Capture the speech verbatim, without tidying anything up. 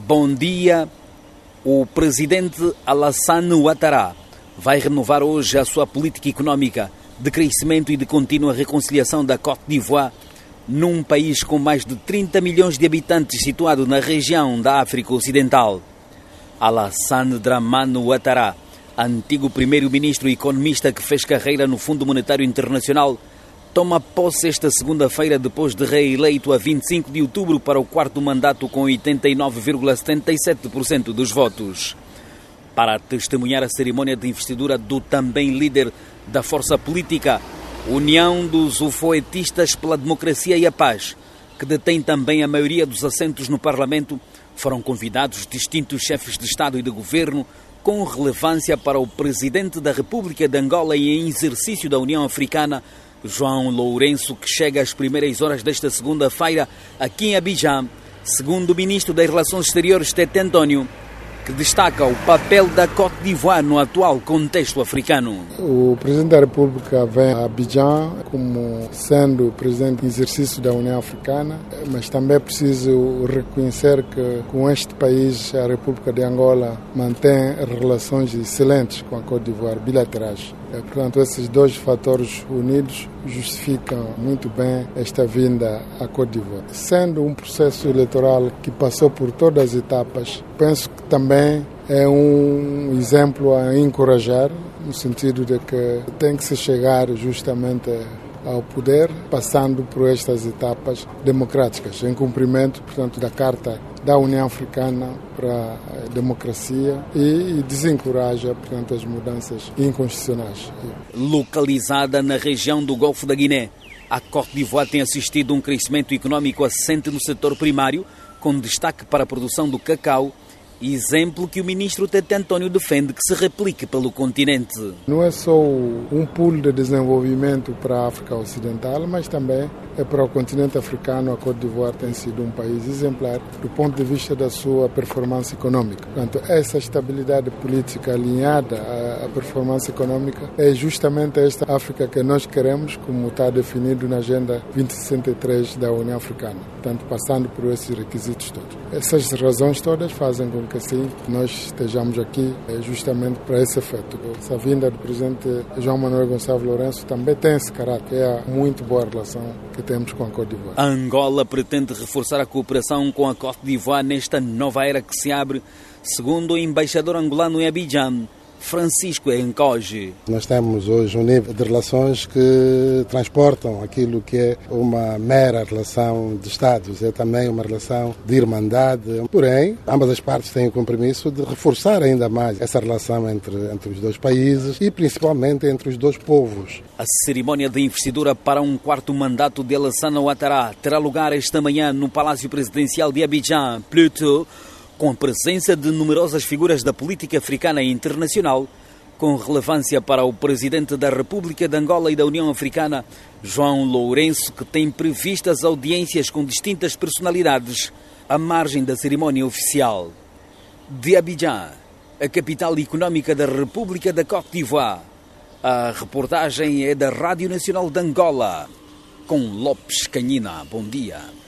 Bom dia. O presidente Alassane Ouattara vai renovar hoje a sua política económica de crescimento e de contínua reconciliação da Côte d'Ivoire, num país com mais de trinta milhões de habitantes situado na região da África Ocidental. Alassane Dramane Ouattara, antigo primeiro-ministro e economista que fez carreira no Fundo Monetário Internacional, toma posse esta segunda-feira depois de reeleito a vinte e cinco de outubro para o quarto mandato com oitenta e nove vírgula setenta e sete por cento dos votos. Para testemunhar a cerimônia de investidura do também líder da força política União dos Ufoetistas pela Democracia e a Paz, que detém também a maioria dos assentos no Parlamento, foram convidados distintos chefes de Estado e de Governo com relevância para o Presidente da República de Angola e em exercício da União Africana, João Lourenço, que chega às primeiras horas desta segunda-feira aqui em Abidjan, segundo o Ministro das Relações Exteriores, Tete António, que destaca o papel da Côte d'Ivoire no atual contexto africano. O Presidente da República vem a Abidjan como sendo o Presidente em exercício da União Africana, mas também é preciso reconhecer que com este país a República de Angola mantém relações excelentes com a Côte d'Ivoire, bilaterais. Portanto, esses dois fatores unidos justificam muito bem esta vinda à Côte d'Ivoire. Sendo um processo eleitoral que passou por todas as etapas, penso que também é um exemplo a encorajar, no sentido de que tem que se chegar justamente ao poder, passando por estas etapas democráticas, em cumprimento, portanto, da Carta da União Africana para a Democracia e desencoraja, portanto, as mudanças inconstitucionais. Localizada na região do Golfo da Guiné, a Côte d'Ivoire tem assistido a um crescimento económico assente no setor primário, com destaque para a produção do cacau, exemplo que o ministro Tete António defende que se replique pelo continente. Não é só um pulo de desenvolvimento para a África Ocidental, mas também é para o continente africano. A Côte d'Ivoire tem sido um país exemplar do ponto de vista da sua performance econômica. Portanto, essa estabilidade política alinhada à performance econômica é justamente esta África que nós queremos, como está definido na Agenda vinte sessenta e três da União Africana. Portanto, passando por esses requisitos todos. Essas razões todas fazem com que assim nós estejamos aqui justamente para esse efeito. Essa vinda do presidente João Manuel Gonçalves Lourenço também tem esse caráter, é a muito boa relação que temos com a Côte d'Ivoire. A Angola pretende reforçar a cooperação com a Côte d'Ivoire nesta nova era que se abre, segundo o embaixador angolano em Abidjan, Francisco Encoge. Nós temos hoje um nível de relações que transportam aquilo que é uma mera relação de Estados, é também uma relação de irmandade. Porém, ambas as partes têm o compromisso de reforçar ainda mais essa relação entre, entre os dois países e principalmente entre os dois povos. A cerimónia de investidura para um quarto mandato de Alassane Ouattara terá lugar esta manhã no Palácio Presidencial de Abidjan, Pluto, com a presença de numerosas figuras da política africana e internacional, com relevância para o Presidente da República de Angola e da União Africana, João Lourenço, que tem previstas audiências com distintas personalidades à margem da cerimónia oficial. De Abidjan, a capital económica da República da Côte d'Ivoire, a reportagem é da Rádio Nacional de Angola, com Lopes Canhina. Bom dia.